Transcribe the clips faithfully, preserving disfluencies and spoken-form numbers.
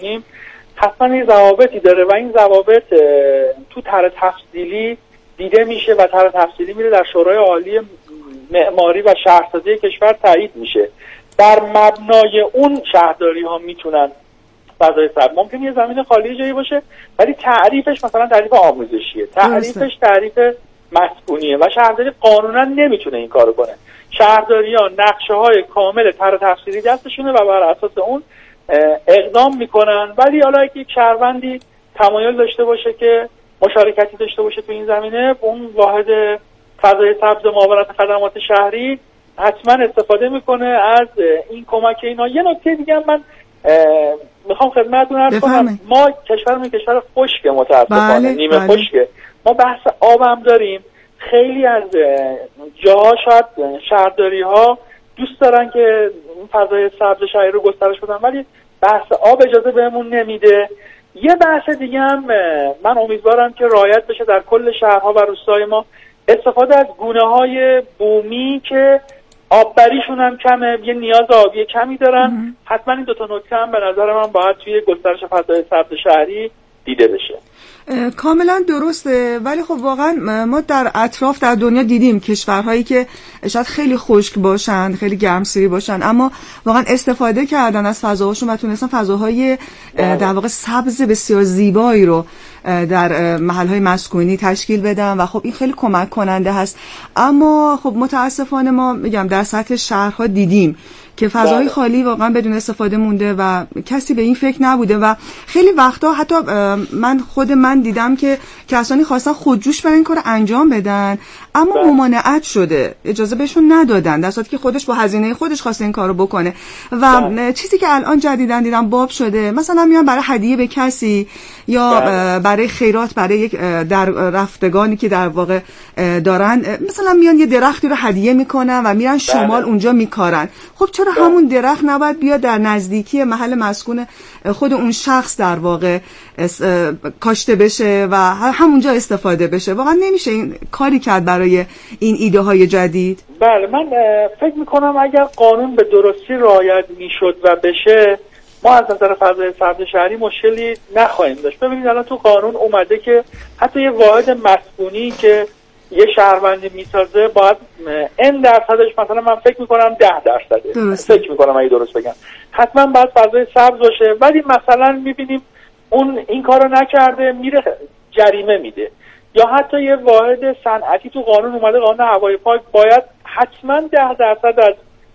میکنیم حتما یه ضوابطی داره و این ضوابط تو طرح تفصیلی دیده میشه و طرح تفصیلی میره در شورای عالی معماری و شهرسازی کشور تایید میشه. بر مبنای اون شهرداری ها میتونن فضای سبز، ممکن یه زمین خالی جایی باشه ولی تعریفش مثلا تعریف آموزشیه، تعریفش تعریف مسکونیه و شهرداری قانونا نمیتونه این کارو کنه. شهرداریان نقشه های کامل طرح تفصیلی دستشونه و بر اساس اون اقدام میکنن. ولی حالا اگه یک شهروندی تمایل داشته باشه که مشارکتی داشته باشه تو این زمینه، اون واحد فضای سبز معاونت خدمات شهری حتما استفاده میکنه از این کمک اینا. یه نکته دیگه هم من میخوام خدمتتون عرض کنم، ما کشورمون کشور خشک متاسفانه، بله، نیمه بله. خشکه. ما بحث آب هم داریم. خیلی از جاها شاید شهرداری ها دوست دارن که این فضای سبز شهری رو گسترش بدن ولی بحث آب اجازه بهمون نمیده. یه بحث دیگه هم من امیدوارم که رعایت بشه در کل شهرها و روستای ما، استفاده از گونه‌های بومی که آببریشون هم کمه، یه نیاز آبی کمی دارن. حتما این دو تا نکته هم به نظر من باید توی گسترش فضای سبز شهری دیده بشه. کاملا درسته، ولی خب واقعا ما در اطراف در دنیا دیدیم کشورهایی که شاید خیلی خشک باشن، خیلی گرمسیری باشن، اما واقعا استفاده کردن از فضاهاشون و تونستن فضاهای در واقع سبز بسیار زیبایی رو در محلهای مسکونی تشکیل بدن و خب این خیلی کمک کننده هست. اما خب متاسفانه ما میگم در سطح شهرها دیدیم که فضای خالی واقعا بدون استفاده مونده و کسی به این فکر نبوده و خیلی وقتا حتی من خود من دیدم که کسانی خواستن خودجوش برای این کار انجام بدن اما بله. ممانعت شده، اجازه بهشون ندادن، در صورتی که خودش با هزینه خودش خواسته این کارو بکنه. و بله. چیزی که الان جدیدن دیدم باب شده، مثلا میان برای هدیه به کسی یا بله. برای خیرات برای یک در رفتگانی که در واقع دارن، مثلا میان یه درختی رو هدیه میکنن و میرن شمال بله. اونجا میکارن. خب چرا بله. همون درخت نباید بیاد در نزدیکی محل مسکون خود اون شخص در واقع کاشته بشه و همونجا استفاده بشه؟ واقعا نمیشه این کاری کرد برای این ایده های جدید؟ بله، من فکر میکنم اگر قانون به درستی رعایت میشد و بشه، ما از نظر فضای سبز شهری مشکلی نخواهیم داشت. ببینید الان تو قانون اومده که حتی یه واحد مسکونی که یه شهروندی میسازه باید این درصدش، مثلا من فکر میکنم ده درصده، درسته. فکر میکنم اگه درست بگم حتما باید فضای سبز باشه. ولی مثلا میبینیم اون این کارو نکرده، میره جریمه میده. یا حتی یه واحد صنعتی تو قانون اومده، قانون هوای پاک باید حتما ده درصد از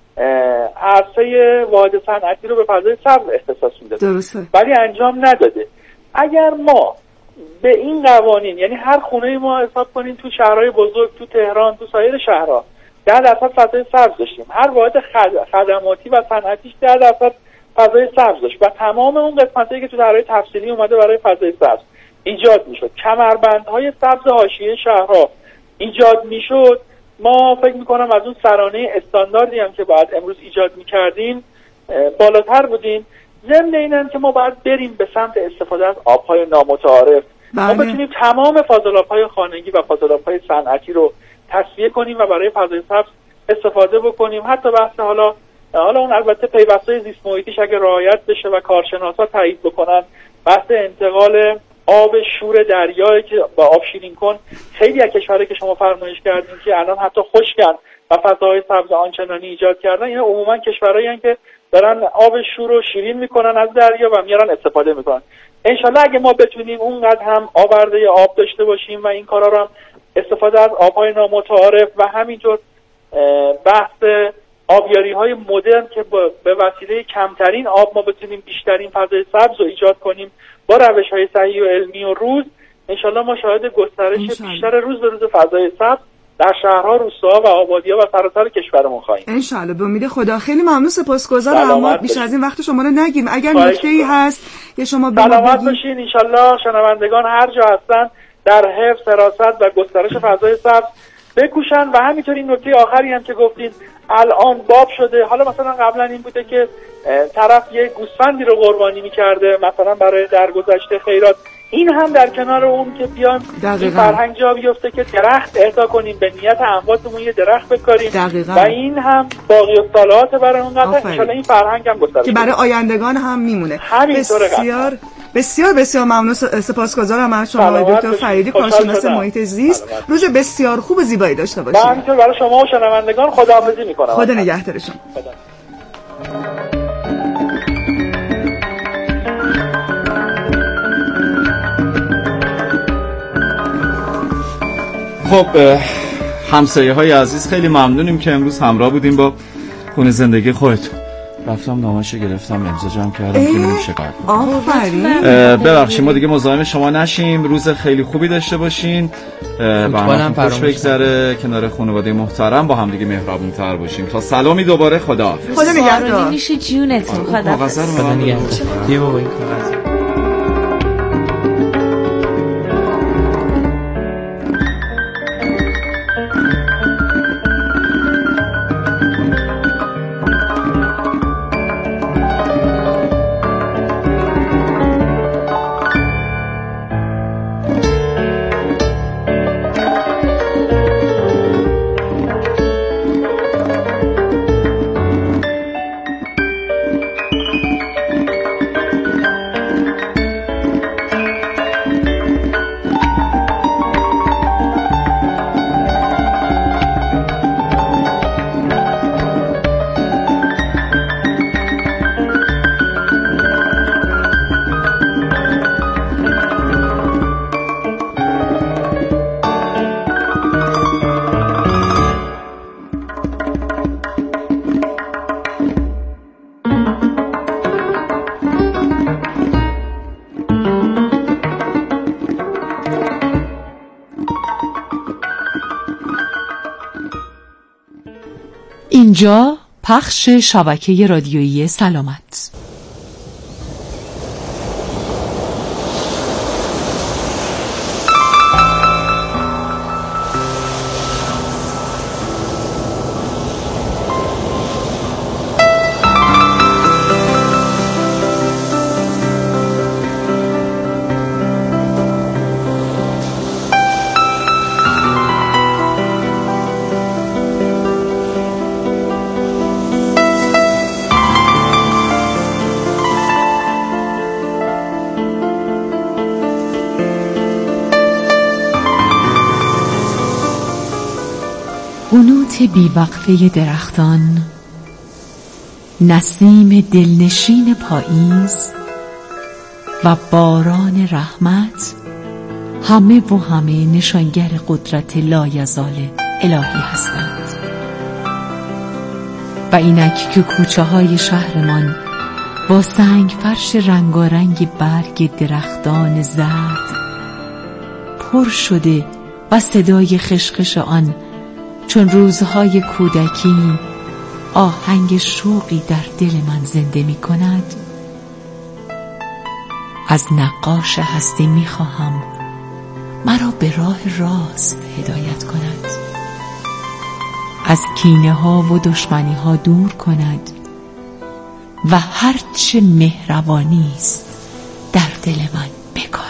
عرصه واحد صنعتی رو به فضای سبز اختصاص میده، ولی انجام نداده. اگر ما به این قوانین، یعنی هر خونه ما حساب کنیم تو شهرهای بزرگ، تو تهران، تو سایر شهرها ده درصد فضای سبز داشتیم، هر واحد خدماتی و صنعتیش ده درصد فضای سبز داشت و تمام اون قسمتایی که تو طرح تفصیلی اومده برای فضای سبز ایجاد میشد، کمربندهای سبز حاشیه شهرها ایجاد میشد، ما فکر میکنم از اون سرانه استانداردی هم که باید امروز ایجاد میکردیم بالاتر بودیم. ضمن اینم که ما باید بریم به سمت استفاده از آبهای نامتعارف. بله. ما بتونیم تمام فاضلاب‌های خانگی و فاضلاب‌های صنعتی رو تصفیه کنیم و برای فضای سبز استفاده بکنیم. حتی بحث حالا حالا اون البته پیوست‌های زیست محیطیش اگه رعایت بشه و کارشناسا تایید بکنن، بحث انتقال آب شور دریایی که با آب شیرین کن، خیلی از کشورهایی که شما فرمایش کردین که الان حتی خشکن و فضای سبز آنچنانی ایجاد کردن، اینا عموما کشورهایی هستن که دارن آب شور رو شیرین میکنن از دریا و میارن استفاده میکنن. انشالله اگه ما بتونیم اونقدر هم آورده آب داشته باشیم و این کارا رو هم استفاده از آبهای نامتعارف و همینطور بحث آبیاری های مدرن که به وسیله کمترین آب ما بتونیم بیشترین فضای سبز رو ایجاد کنیم با روش های صحیح و علمی و روز، انشالله ما شاهد گسترش بیشتر روز به روز فضای سبز در شهرها، روستاها و آبادی‌ها و سراسر کشورمون خواهیم. انشالله به امید خدا. خیلی ممنون، سپاسگزارم. اما بیش از این وقت شما رو نگیم. اگر نکته‌ای هست یا شما به ما بگید. سلامت باشین. انشالله شنوندگان هر جا هستن در حفظ، حراست و گسترش فضای سبز بکوشن. و همینطور این نکته آخری هم که گفتین الان باب شده، حالا مثلا قبلا این بوده که طرف یه گوسفندی رو قربانی میکرده مثلا برای درگذشت خیرات، این هم در کنار اون که بیان این فرهنگ جا بیفته که درخت اهدا کنیم، به نیت امواتمون یه درخت بکاریم دقیقا. و این هم باقی الصالحات برای اون قطعه انشالله این فرهنگ هم گسترده که برای آیندگان هم میمونه. بسیار بسیار بسیار ممنون، سپاسگزارم از شما دکتر فریدی، کارشناس محیط زیست. روز بسیار خوب و زیبایی داشته باشید. من همینطور برای شما و شنوندگان خداحافظی میکنم. خدا نگهدارشون. خدا. خب همسایه های عزیز، خیلی ممنونیم که امروز همراه بودیم با خونه زندگی خودتون. رفتم نامه‌شو گرفتم، امضا جمع کردم که بریم شکایت کنم. آفرین. ببخشید ما دیگه مزاحم شما نشیم. روز خیلی خوبی داشته باشین. برنامه خوش بگذره کنار خانواده محترم، با هم دیگه مهربون‌تر باشیم. تا سلامی دوباره، خدا. خدا نگهدار. میشه جونتون. خدا. خدا نگهدار. بیا بابا این کاغذ. اینجا پخش شبکه رادیویی سلامت. قنوت بیوقفه درختان، نسیم دلنشین پاییز و باران رحمت، همه و همه نشانگر قدرت لایزال الهی هستند. و اینک که کوچه های شهرمان با سنگ فرش رنگارنگ برگ درختان زرد پر شده و صدای خشخش آن چون روزهای کودکی آهنگ شوقی در دل من زنده می کند، از نقاش هستی می خواهم مرا به راه راست هدایت کند، از کینه ها و دشمنی ها دور کند و هرچه مهربانی است در دل من بکارد.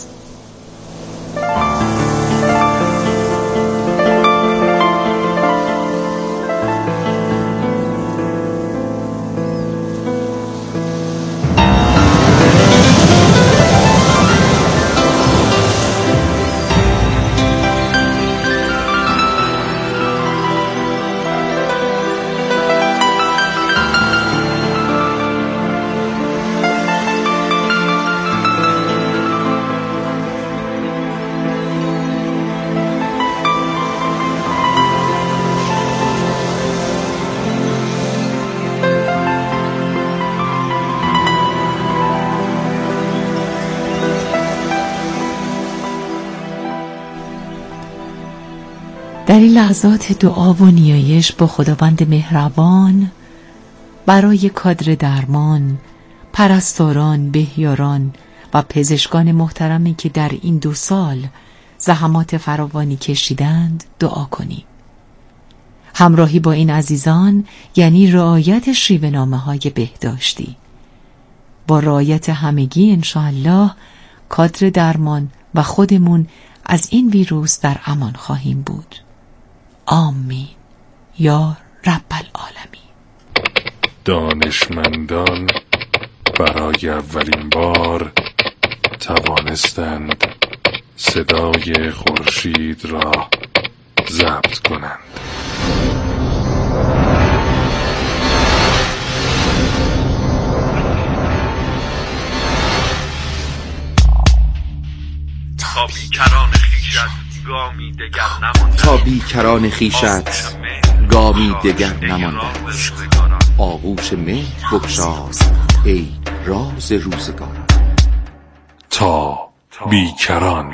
در این لحظات دعا و نیایش با خداوند مهربان برای کادر درمان، پرستاران، بهیاران و پزشکان محترمی که در این دو سال زحمات فراوانی کشیدند دعا کنیم. همراهی با این عزیزان یعنی رعایت شیوه‌نامه‌های بهداشتی. با رعایت همگی انشاءالله کادر درمان و خودمون از این ویروس در امان خواهیم بود. آمین یا رب العالمین. دانشمندان برای اولین بار توانستند صدای خورشید را ضبط کنند. تا بیکران خیشت گامی دگر نمانده تا بیکران خیشت گامی دگر نمانده است. آغوش مهر بگشاز ای راز روزگار. تا بیکران.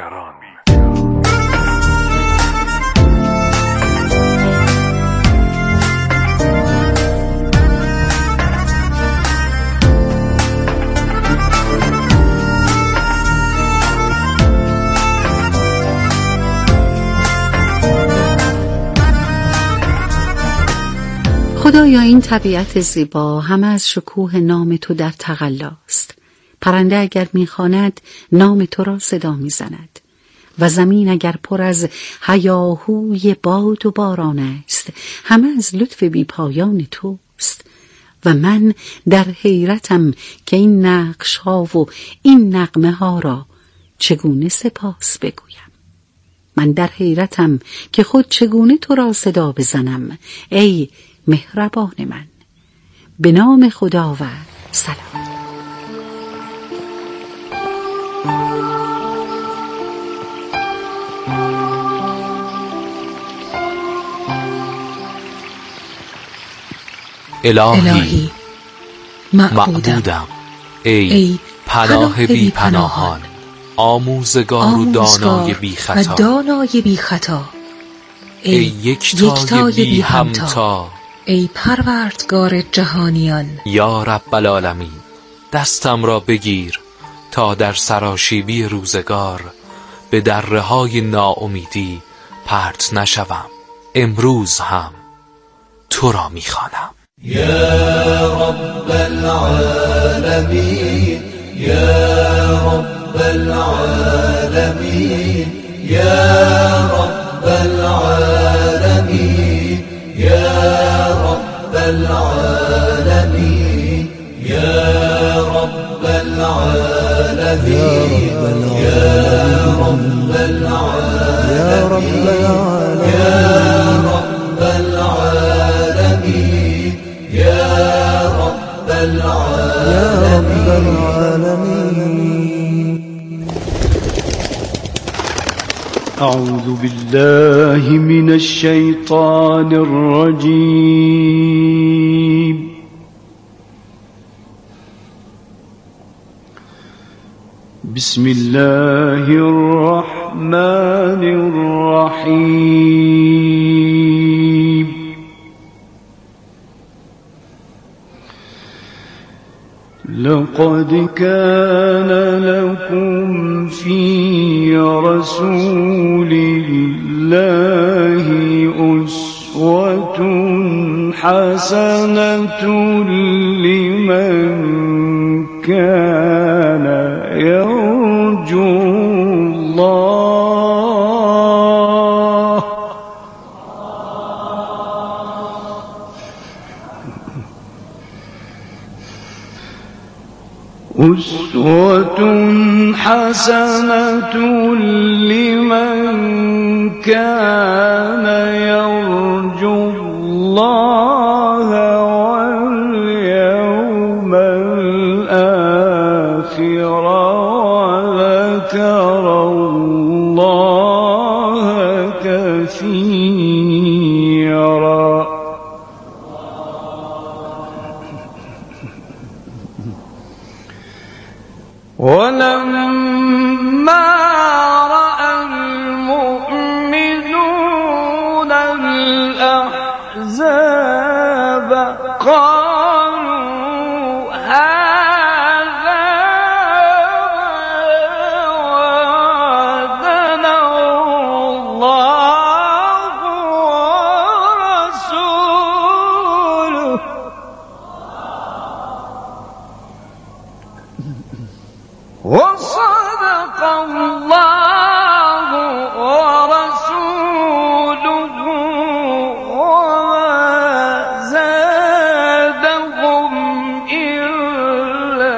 خدایا این طبیعت زیبا همه از شکوه نام تو در تقلاست. پرنده اگر میخواند نام تو را صدا میزند و زمین اگر پر از هیاهوی باد و باران است همه از لطف بی پایان توست. و من در حیرتم که این نقش ها و این نغمه ها را چگونه سپاس بگویم. من در حیرتم که خود چگونه تو را صدا بزنم ای مهربان من. به نام خدا و سلام. الهی, الهی معبودم ای, ای پناه بی پناهان، آموزگار و دانای بی خطا، دانای بی خطا، ای یکتای بی همتا، ای پروردگار جهانیان. یا رب العالمین دستم را بگیر تا در سراشیبی روزگار به دره های ناامیدی پرت نشوم. امروز هم تو را میخوانم. یا رب العالمین، یا رب العالمین، یا رب العالمین، یا رب العالمین، یا رب العالمین، یا رب العالمین، یا رب العالمین، یا رب العالمین. أعوذ بالله من الشيطان الرجيم. بسم الله الرحمن الرحيم. لقد كان لكم في رسول الله أسوة حسنة لمن كان يرجو الله أسوة حسنة لمن كان يرجو الله واليوم الآخر وذكر الله كثيرا. ولما رأى المؤمنون الأحزاب قالوا هذا وعدنا الله وصدق الله ورسوله وما زادهم إلا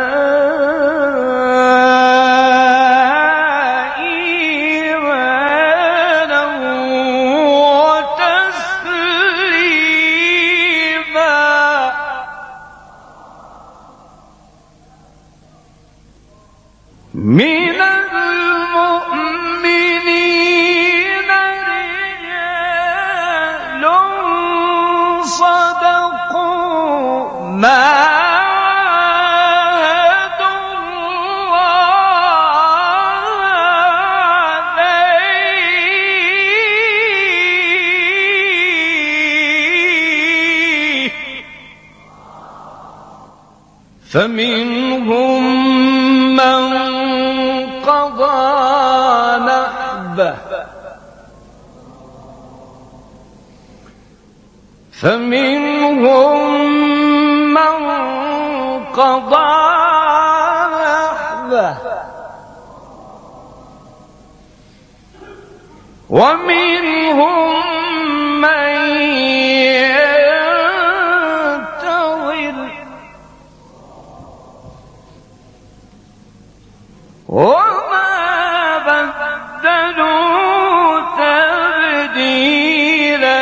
إيمانا وتسليما. من المؤمنين رجال صدقوا ما عاهدوا الله عليه فمنهم من قضى نحبه فمنهم من قضى نحبه ومنهم من ينتظر وما بدلوا تبديلا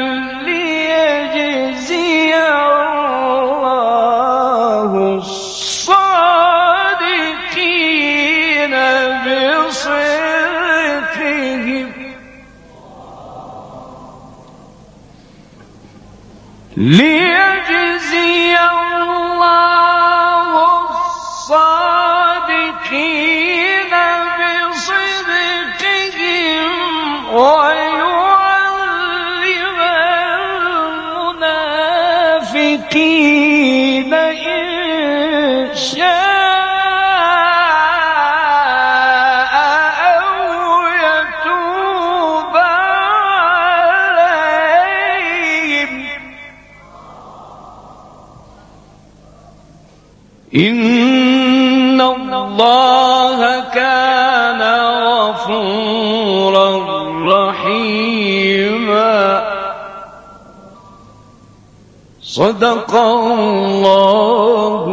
ليجزي الله الصادقين بصدقهم ليجزي الله الصادقين بصدقهم ويعذب المنافقين إن شاء أو يتوب عليهم إن الله كان غفورا رحيما. صدق الله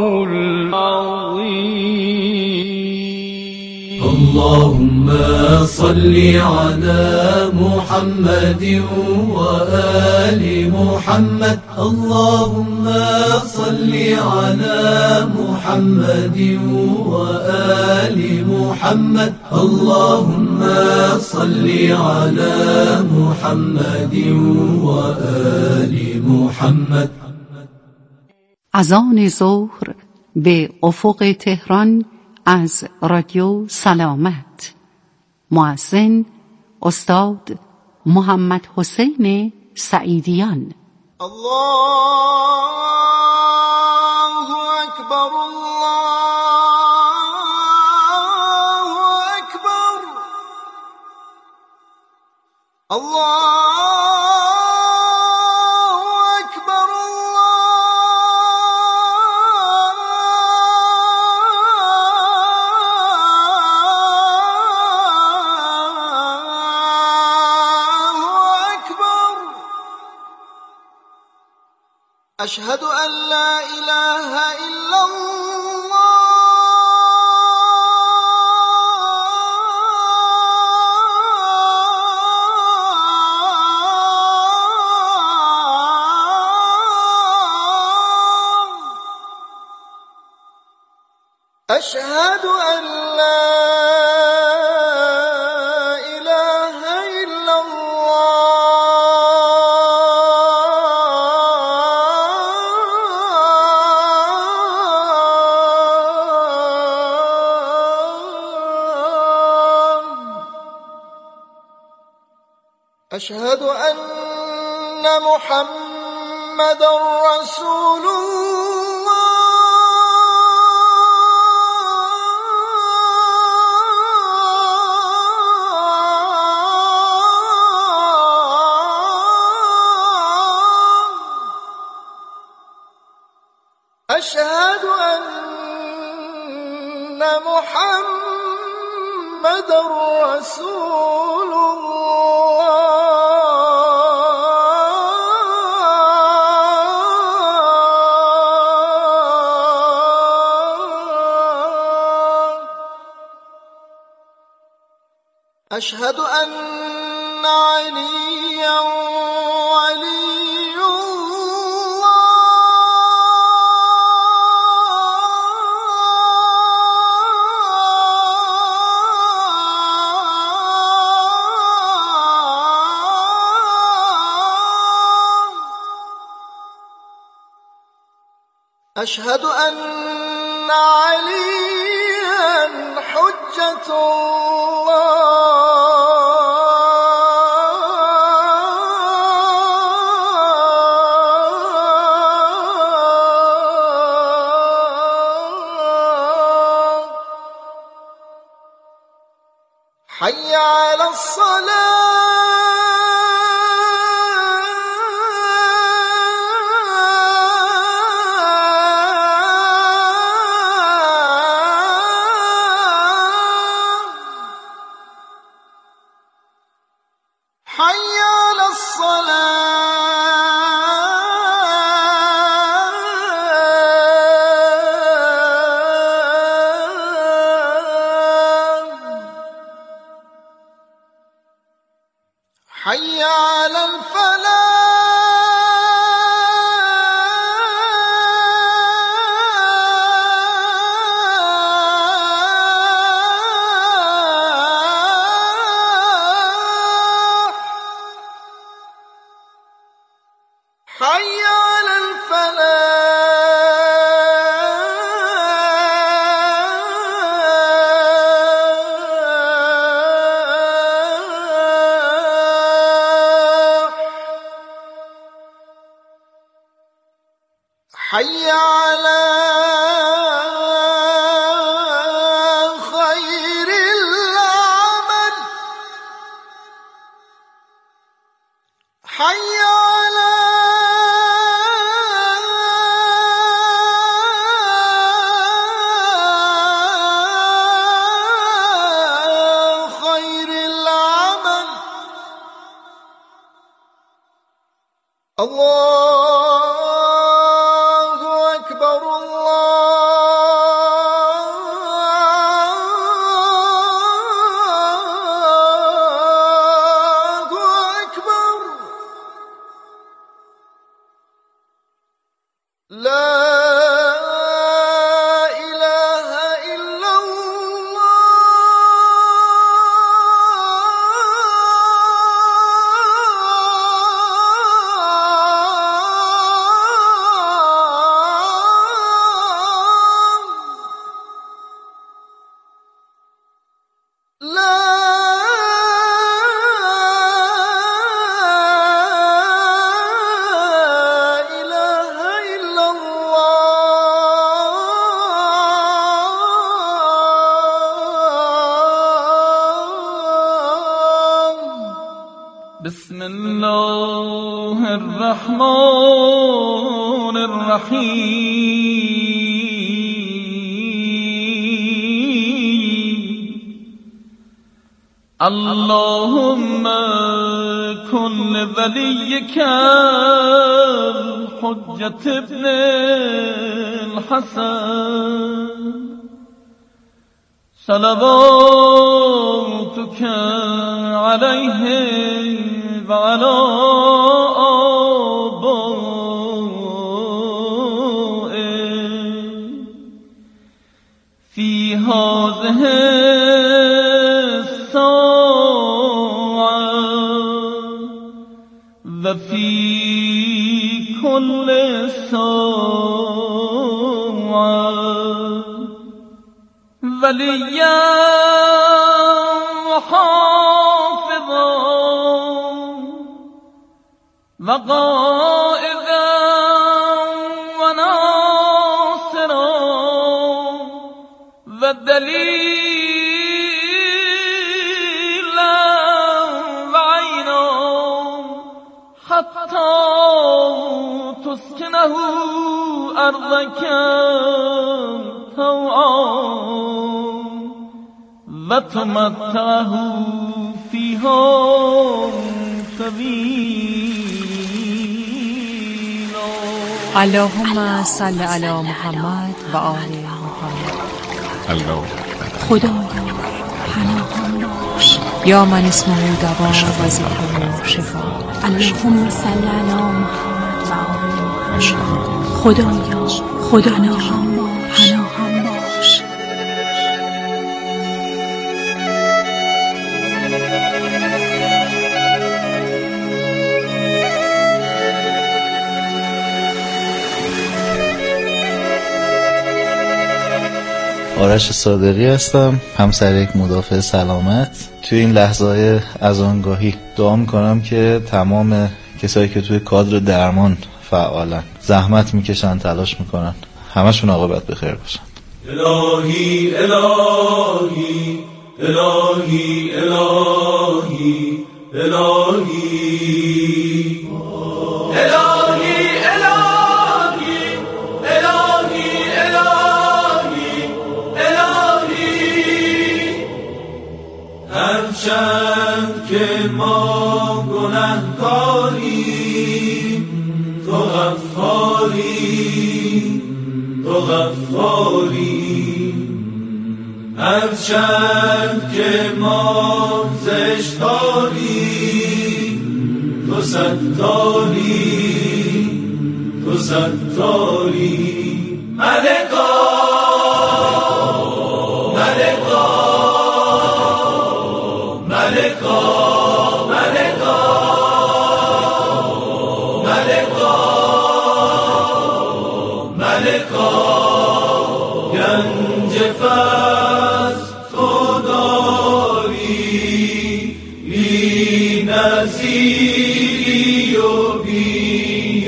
العظيم. اللهم صل على محمد وآل محمد. اللهم صل على محمد وآل محمد. اللهم صل على محمد وآل محمد. اذان ظهر به افق تهران از رادیو سلامت. مؤذن استاد محمد حسین سعیدیان. الله اکبر الله اکبر الله أشهد أن لا إله إلا الله أشهد أن لا إله إلا الله. أشهد أن محمدا رسول الله. أشهد أن محمد رسول الله. أشهد أن عليا ولي الله. أشهد أن عليا حجة الله. حي على الصلاة. حي على الصلاة. حي على الفلاح. حي على الفلاح. حي على خير العمل. حي على خير العمل. الله أكبر الله أكبر. لا إله إلا الله. لا إله إلا الله. بسم الله الرحمن الرحيم. اللهم كن لوليك الحجة ابن الحسن صلواتك عليه وعلى آبائه في هذه الساعة وفي كل ساعة وليا وحافظا وقائدا وناصرا ودليلا وعينا حتى تسكنه أرضك طوعا و تمتعه فیها طویل. اللهم صل علی محمد و آل محمد. الله خدایا پناهم باش یا من اسمه دوا و ذکره شفا. اللهم صل علی محمد و آل محمد. خدایا خدا پناهم باش پناهم باش. آرش صادقی هستم، همسر یک مدافع سلامت. توی این لحظه‌های اذانگاهی دعا میکنم که تمام کسایی که توی کادر درمان فعالن، زحمت میکشن، تلاش میکنن، همشون عاقبت بخیر باشن. الهی الهی الهی الهی الهی هرچند که ما گنهکاریم، تو غفاری تو غفاری. هرچند که ما زشتاریم، تو ستاری تو ستاری. ملکا ملکا ملکا ملکا ملکا ملکا. گنج فضل تو داری، بی نظیری و بی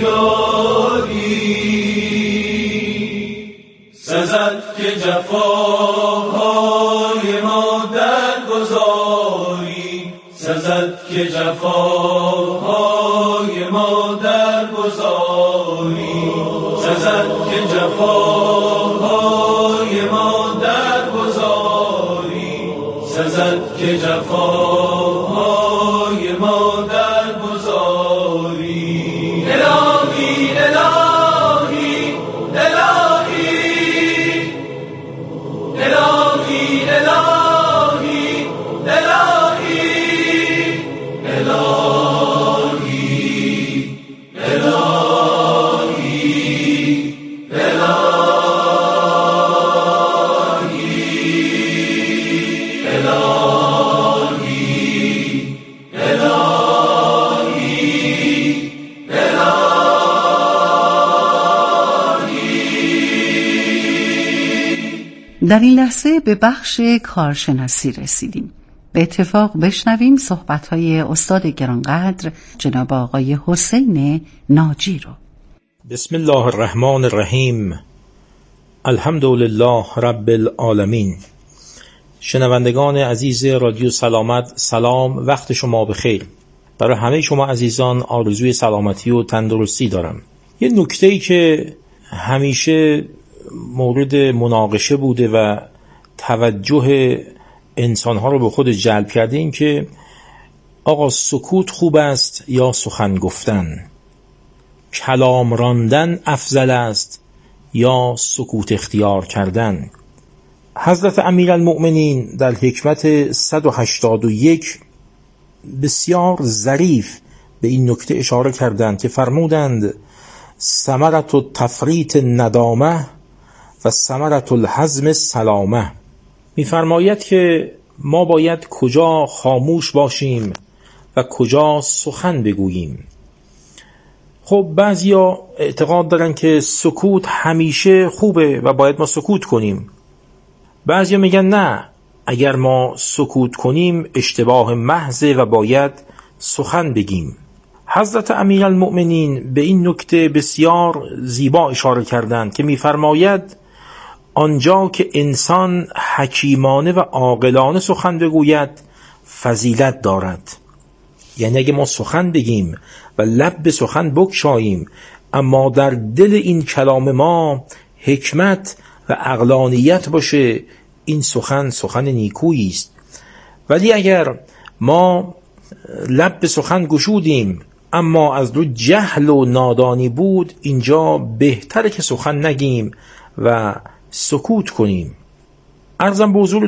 یاری. سزد که جفاهای ما درگذاری، سزد که جفاهای ما درگذاری، سزد که جفاهای ما درگذاری، سزد که جفاهای ما درگذاری. الهی الهی الهی الهی الهی در این لحظه به بخش کارشناسی رسیدیم. به اتفاق بشنویم صحبت‌های استاد گرانقدر جناب آقای حسین ناجی رو. بسم الله الرحمن الرحیم. الحمدلله رب العالمین. شنوندگان عزیز رادیو سلامت، سلام، وقت شما بخیر. برای همه شما عزیزان آرزوی سلامتی و تندرستی دارم. یه نکته‌ای که همیشه مورد مناقشه بوده و توجه انسان‌ها رو به خود جلب کرده، این که آقا سکوت خوب است یا سخن گفتن، کلام راندن افضل است یا سکوت اختیار کردن. حضرت امیرالمؤمنین در حکمت صد و هشتاد و یک بسیار ظریف به این نکته اشاره کردند که فرمودند ثمرة التفریط ندامه و ثمرة الحزم سلامه. می‌فرماید که ما باید کجا خاموش باشیم و کجا سخن بگوییم. خب بعضیا اعتقاد دارن که سکوت همیشه خوبه و باید ما سکوت کنیم. بعضیا میگن نه، اگر ما سکوت کنیم اشتباه محضه و باید سخن بگیم. حضرت امیرالمؤمنین به این نکته بسیار زیبا اشاره کردند که می‌فرماید آنجا که انسان حکیمانه و عاقلانه سخن بگوید فضیلت دارد. یعنی اگه ما سخن بگیم و لب به سخن بگشاییم اما در دل این کلام ما حکمت و عقلانیت باشه، این سخن سخن نیکویی است، ولی اگر ما لب به سخن گشودیم اما از رو جهل و نادانی بود، اینجا بهتره که سخن نگیم و سکوت کنیم. عرضم به حضور